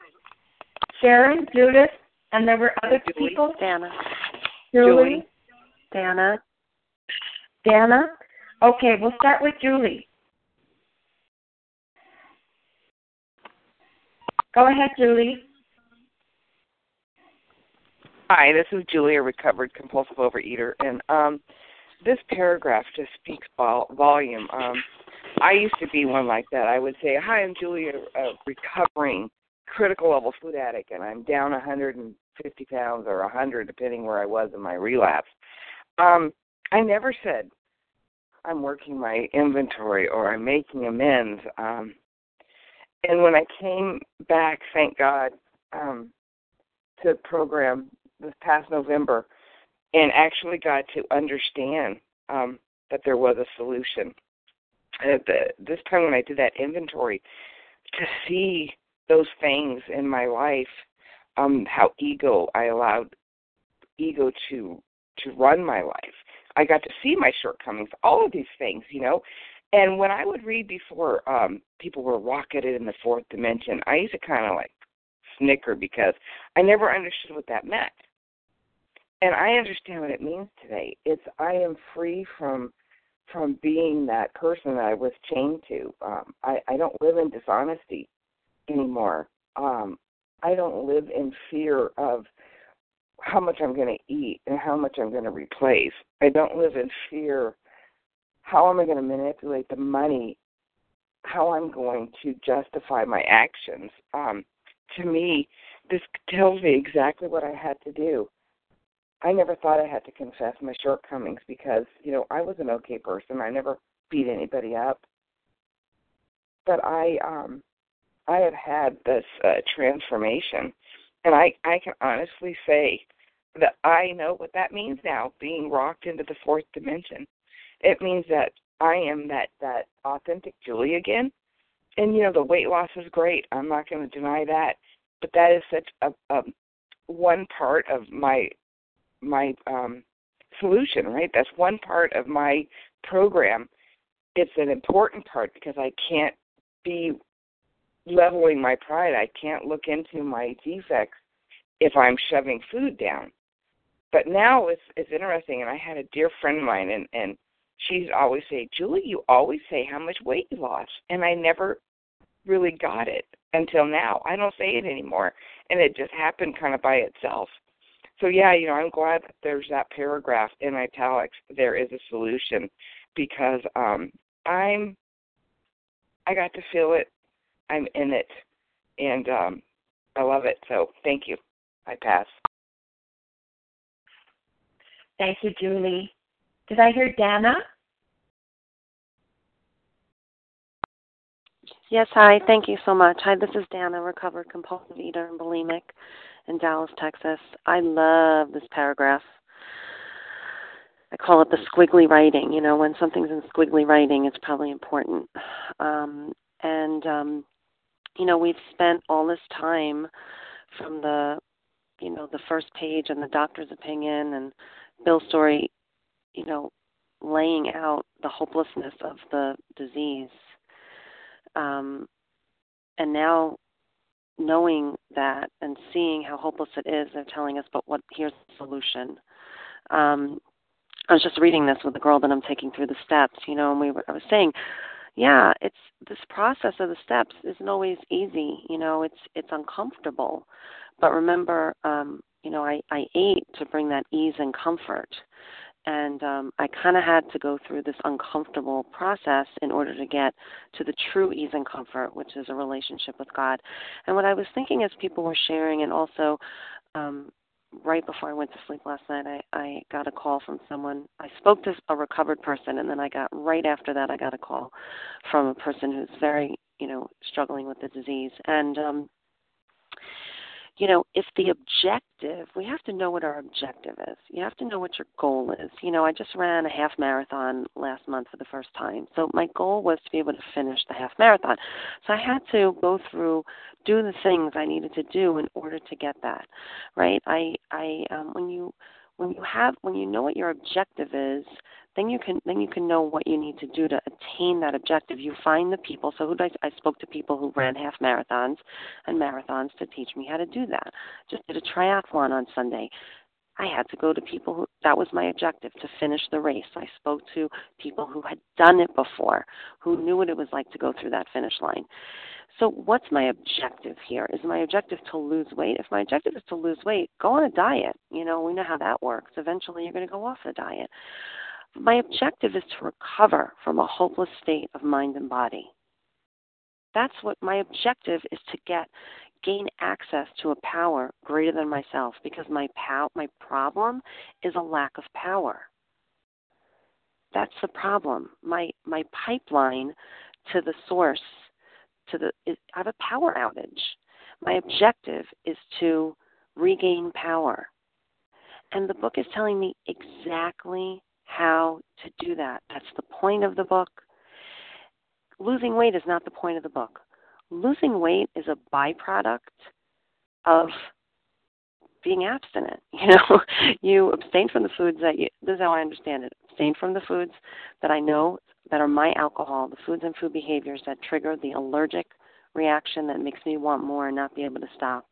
Sharon, Judith, and there were other Julie. people? Dana. Julie. Julie. Dana. Dana? Okay, we'll start with Julie. Go ahead, Julie. Hi, this is Julie, a recovered compulsive overeater, and um, this paragraph just speaks vol- volume. Um, I used to be one like that. I would say, hi, I'm Julie, a, a recovering critical level food addict, and I'm down one hundred fifty pounds or one hundred, depending where I was in my relapse. Um, I never said, I'm working my inventory or I'm making amends. Um, and when I came back, thank God, um, to the program this past November and actually got to understand um, that there was a solution. At the, this time when I did that inventory, to see those things in my life, um, how ego, I allowed ego to to run my life. I got to see my shortcomings, all of these things, you know. And when I would read before um, people were rocketed in the fourth dimension, I used to kind of like snicker because I never understood what that meant. And I understand what it means today. It's I am free from from being that person that I was chained to. Um, I, I don't live in dishonesty anymore. Um, I don't live in fear of how much I'm going to eat and how much I'm going to replace. I don't live in fear how am I going to manipulate the money, how I'm going to justify my actions. Um, to me, this tells me exactly what I had to do. I never thought I had to confess my shortcomings because, you know, I was an okay person. I never beat anybody up. But I um, I have had this uh, transformation, and I, I can honestly say that I know what that means now, being rocked into the fourth dimension. It means that I am that, that authentic Julie again. And, you know, the weight loss is great. I'm not going to deny that. But that is such a, a one part of my my um, solution, right? That's one part of my program. It's an important part because I can't be leveling my pride. I can't look into my defects if I'm shoving food down. But now it's it's interesting, and I had a dear friend of mine, and, and she'd always say, Julie, you always say how much weight you lost. And I never really got it until now. I don't say it anymore. And it just happened kind of by itself. So, yeah, you know, I'm glad that there's that paragraph in italics. There is a solution because um, I'm, I got to feel it. I'm in it. And um, I love it. So thank you. I pass. Thank you, Julie. Did I hear Dana? Yes, hi. Thank you so much. Hi, this is Dana, recovered compulsive eater and bulimic in Dallas, Texas. I love this paragraph. I call it the squiggly writing. You know, when something's in squiggly writing, it's probably important. Um, and, um, you know, we've spent all this time from the, you know, the first page and the doctor's opinion and Bill's story, you know, laying out the hopelessness of the disease. Um, and now knowing that and seeing how hopeless it is, they're telling us, but what? Here's the solution. Um, I was just reading this with a girl that I'm taking through the steps, you know, and we were, I was saying, yeah, it's this process of the steps isn't always easy, you know, it's it's uncomfortable. But remember, um, you know, I, I ate to bring that ease and comfort. And um, I kind of had to go through this uncomfortable process in order to get to the true ease and comfort, which is a relationship with God. And what I was thinking as people were sharing, and also um, right before I went to sleep last night, I, I got a call from someone. I spoke to a recovered person, and then I got, right after that, I got a call from a person who's very, you know, struggling with the disease. And, um, you know, if the objective, we have to know what our objective is. You have to know what your goal is. You know, I just ran a half marathon last month for the first time. So my goal was to be able to finish the half marathon. So I had to go through, do the things I needed to do in order to get that, right? I, I, um, when you, when you have, when you know what your objective is, then you can, then you can know what you need to do to attain that objective. You find the people. So who did I, I spoke to people who ran half marathons and marathons to teach me how to do that. Just did a triathlon on Sunday. I had to go to people who, that was my objective, to finish the race. I spoke to people who had done it before, who knew what it was like to go through that finish line. So what's my objective here? Is my objective to lose weight? If my objective is to lose weight, go on a diet. You know, we know how that works. Eventually you're going to go off the diet. My objective is to recover from a hopeless state of mind and body. That's what my objective is, to get, gain access to a power greater than myself, because my pow, my problem is a lack of power. That's the problem. My my pipeline to the source, to the is, I have a power outage. My objective is to regain power. And the book is telling me exactly how to do that. That's the point of the book. Losing weight is not the point of the book. Losing weight is a byproduct of being abstinent. You know, you abstain from the foods that you, this is how I understand it, abstain from the foods that I know that are my alcohol, the foods and food behaviors that trigger the allergic reaction that makes me want more and not be able to stop.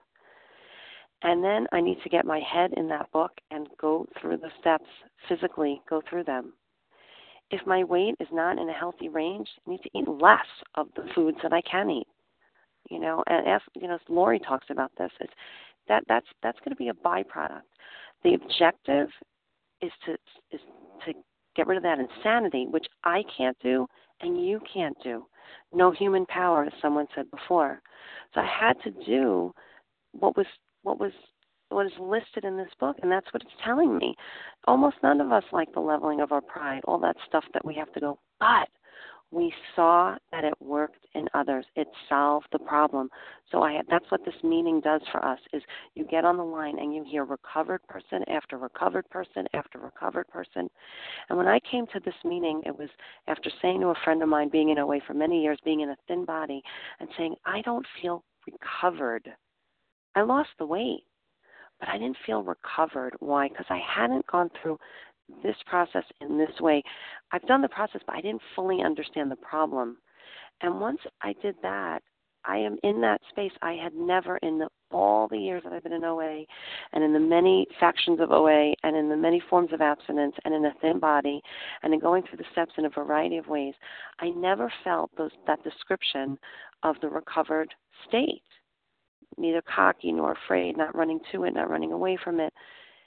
And then I need to get my head in that book and go through the steps, physically go through them. If my weight is not in a healthy range, I need to eat less of the foods that I can eat. You know, and as you know, Lori talks about this. It's that that's that's going to be a byproduct. The objective is to is to get rid of that insanity, which I can't do and you can't do. No human power, as someone said before. So I had to do what was what was what is listed in this book, and that's what it's telling me. Almost none of us like the leveling of our pride, all that stuff that we have to go, but we saw that it worked in others. It solved the problem. So I that's what this meeting does for us, is you get on the line and you hear recovered person after recovered person after recovered person. And when I came to this meeting, it was after saying to a friend of mine, being in O A for many years, being in a thin body, and saying, I don't feel recovered. I lost the weight, but I didn't feel recovered. Why? Because I hadn't gone through this process in this way. I've done the process, but I didn't fully understand the problem. And once I did that, I am in that space. I had never, in the, all the years that I've been in O A, and in the many factions of O A, and in the many forms of abstinence, and in a thin body, and in going through the steps in a variety of ways, I never felt those, that description of the recovered state. Neither cocky nor afraid, not running to it, not running away from it.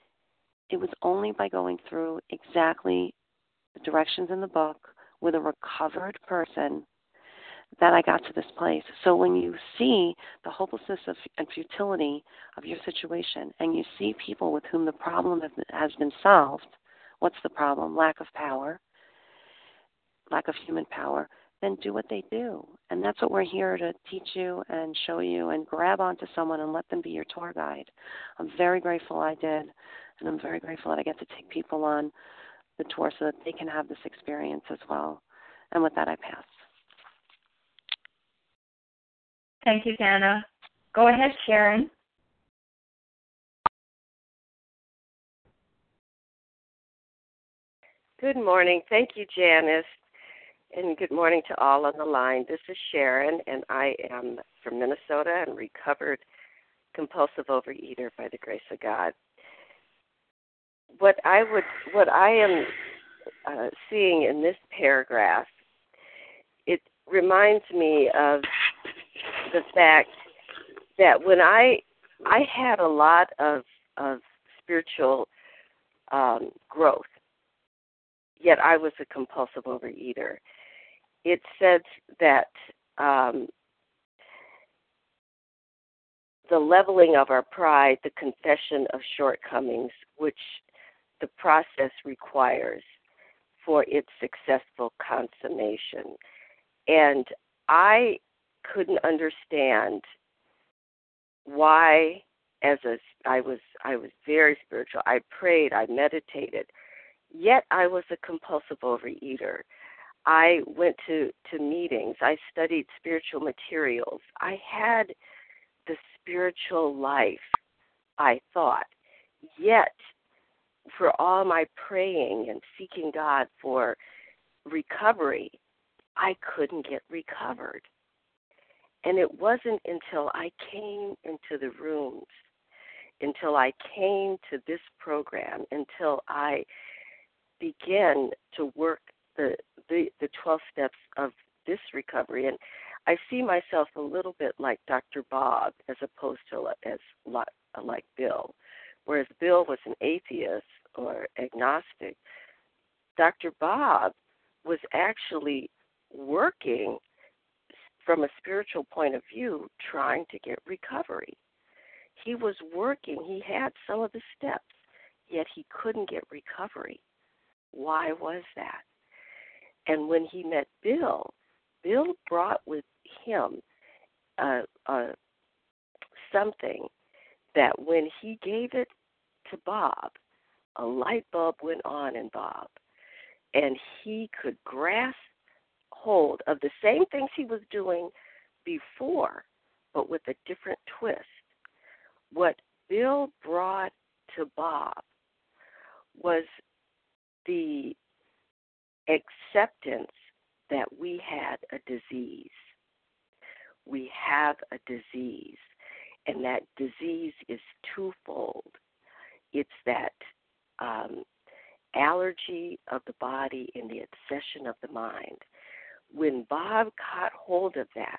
It was only by going through exactly the directions in the book with a recovered person that I got to this place. So when you see the hopelessness of, and futility of your situation, and you see people with whom the problem has been solved, what's the problem? Lack of power, lack of human power. then do what they do. And that's what we're here to teach you and show you, and grab onto someone and let them be your tour guide. I'm very grateful I did, and I'm very grateful that I get to take people on the tour so that they can have this experience as well. And with that, I pass. Thank you, Dana. Go ahead, Sharon. Good morning. Thank you, Janice. And good morning to all on the line. This is Sharon, and I am from Minnesota and recovered compulsive overeater by the grace of God. What I would, what I am uh, seeing in this paragraph, it reminds me of the fact that when I I had a lot of of spiritual um, growth, yet I was a compulsive overeater. It said that um, the leveling of our pride, the confession of shortcomings, which the process requires for its successful consummation. And I couldn't understand why, as a, I was, I was very spiritual. I prayed, I meditated, yet I was a compulsive overeater. I went to, to meetings. I studied spiritual materials. I had the spiritual life, I thought. Yet, for all my praying and seeking God for recovery, I couldn't get recovered. And it wasn't until I came into the rooms, until I came to this program, until I began to work the, the the twelve steps of this recovery. And I see myself a little bit like Doctor Bob as opposed to as like Bill. Whereas Bill was an atheist or agnostic, Doctor Bob was actually working from a spiritual point of view, trying to get recovery. He was working. He had some of the steps, yet he couldn't get recovery. Why was that? And when he met Bill, Bill brought with him uh, uh, something that when he gave it to Bob, a light bulb went on in Bob, and he could grasp hold of the same things he was doing before, but with a different twist. What Bill brought to Bob was the acceptance that we had a disease. We have a disease, and that disease is twofold. It's that um, allergy of the body and the obsession of the mind. When Bob caught hold of that,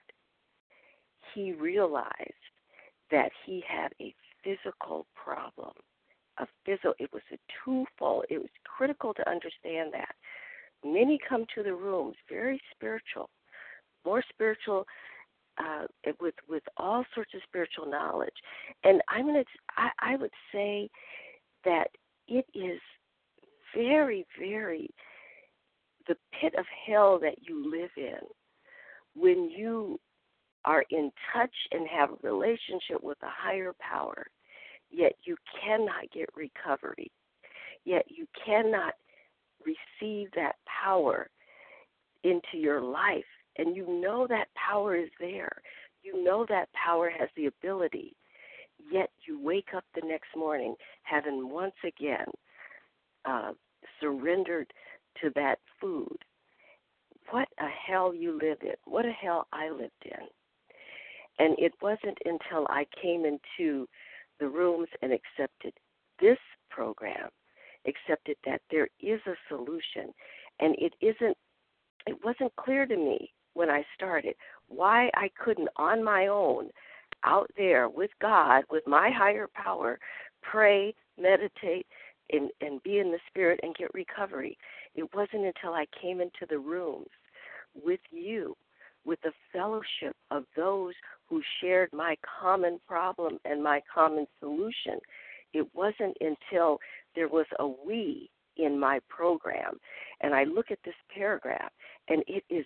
he realized that he had a physical problem. A phys- it was a twofold. It was critical to understand that. Many come to the rooms very spiritual, more spiritual, uh, with with all sorts of spiritual knowledge. And I'm gonna, I, I would say that it is very, very the pit of hell that you live in when you are in touch and have a relationship with a higher power, yet you cannot get recovery, yet you cannot receive that power into your life, and you know that power is there. You know that power has the ability, yet you wake up the next morning having once again uh, surrendered to that food. What a hell you live in. What a hell I lived in. And it wasn't until I came into the rooms and accepted this program, accepted that there is a solution. And it isn't, it wasn't clear to me when I started why I couldn't on my own, out there with God, with my higher power, pray, meditate, and, and be in the spirit and get recovery. It wasn't until I came into the rooms with you, with the fellowship of those who shared my common problem and my common solution. It wasn't until there was a we in my program. And I look at this paragraph, and it is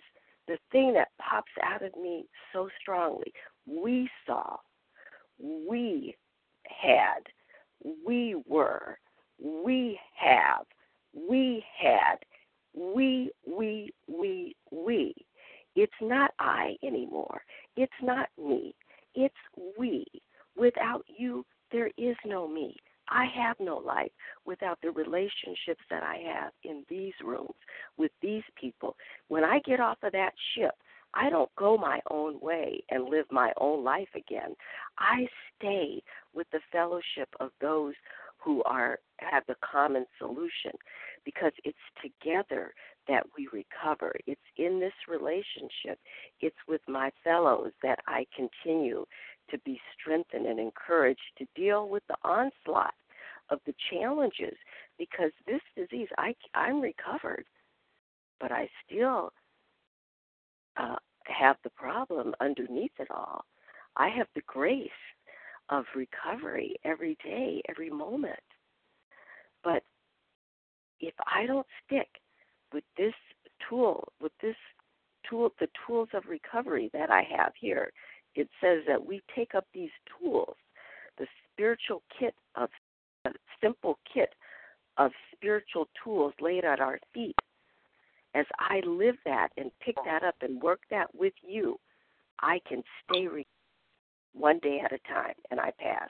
the thing that pops out of me so strongly, we saw, we had, we were, we have, we had, we, we, we, we. It's not I anymore. It's not me. It's we. Without you, there is no me. I have no life without the relationships that I have in these rooms with these people. When I get off of that ship, I don't go my own way and live my own life again. I stay with the fellowship of those who are have the common solution, because it's together that we recover. It's in this relationship. It's with my fellows that I continue to be strengthened and encouraged to deal with the onslaught of the challenges, because this disease, I, I'm recovered, but I still uh, have the problem underneath it all. I have the grace of recovery every day, every moment. But if I don't stick with this tool, with this tool, the tools of recovery that I have here, it says that we take up these tools, the spiritual kit of, a simple kit of spiritual tools laid at our feet. As I live that and pick that up and work that with you, I can stay recovered one day at a time, and I pass.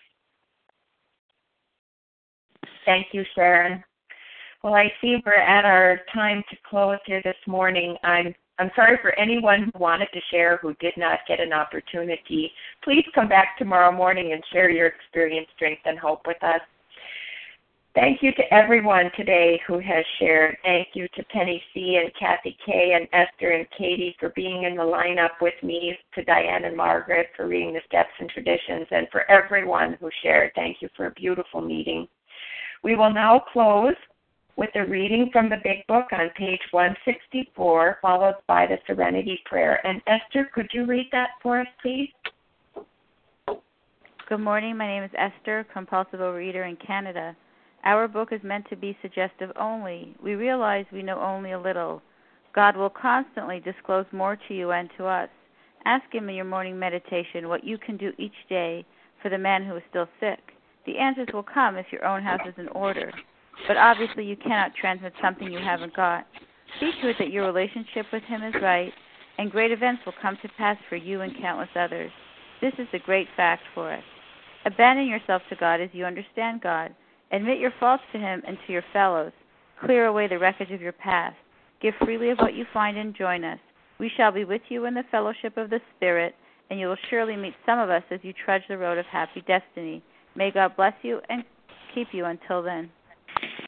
Thank you, Sharon. Well, I see we're at our time to close here this morning. I'm I'm sorry for anyone who wanted to share who did not get an opportunity. Please come back tomorrow morning and share your experience, strength, and hope with us. Thank you to everyone today who has shared. Thank you to Penny C. and Kathy K. and Esther and Katie for being in the lineup with me, to Diane and Margaret for reading the Steps and Traditions, and for everyone who shared. Thank you for a beautiful meeting. We will now close with a reading from the Big Book on page one sixty-four, followed by the Serenity Prayer. And Esther, could you read that for us, please? Good morning. My name is Esther, compulsive overeater in Canada. Our book is meant to be suggestive only. We realize we know only a little. God will constantly disclose more to you and to us. Ask Him in your morning meditation what you can do each day for the man who is still sick. The answers will come if your own house is in order. But obviously you cannot transmit something you haven't got. See to it that your relationship with Him is right, and great events will come to pass for you and countless others. This is the great fact for us. Abandon yourself to God as you understand God. Admit your faults to Him and to your fellows. Clear away the wreckage of your past. Give freely of what you find and join us. We shall be with you in the fellowship of the Spirit, and you will surely meet some of us as you trudge the road of happy destiny. May God bless you and keep you until then.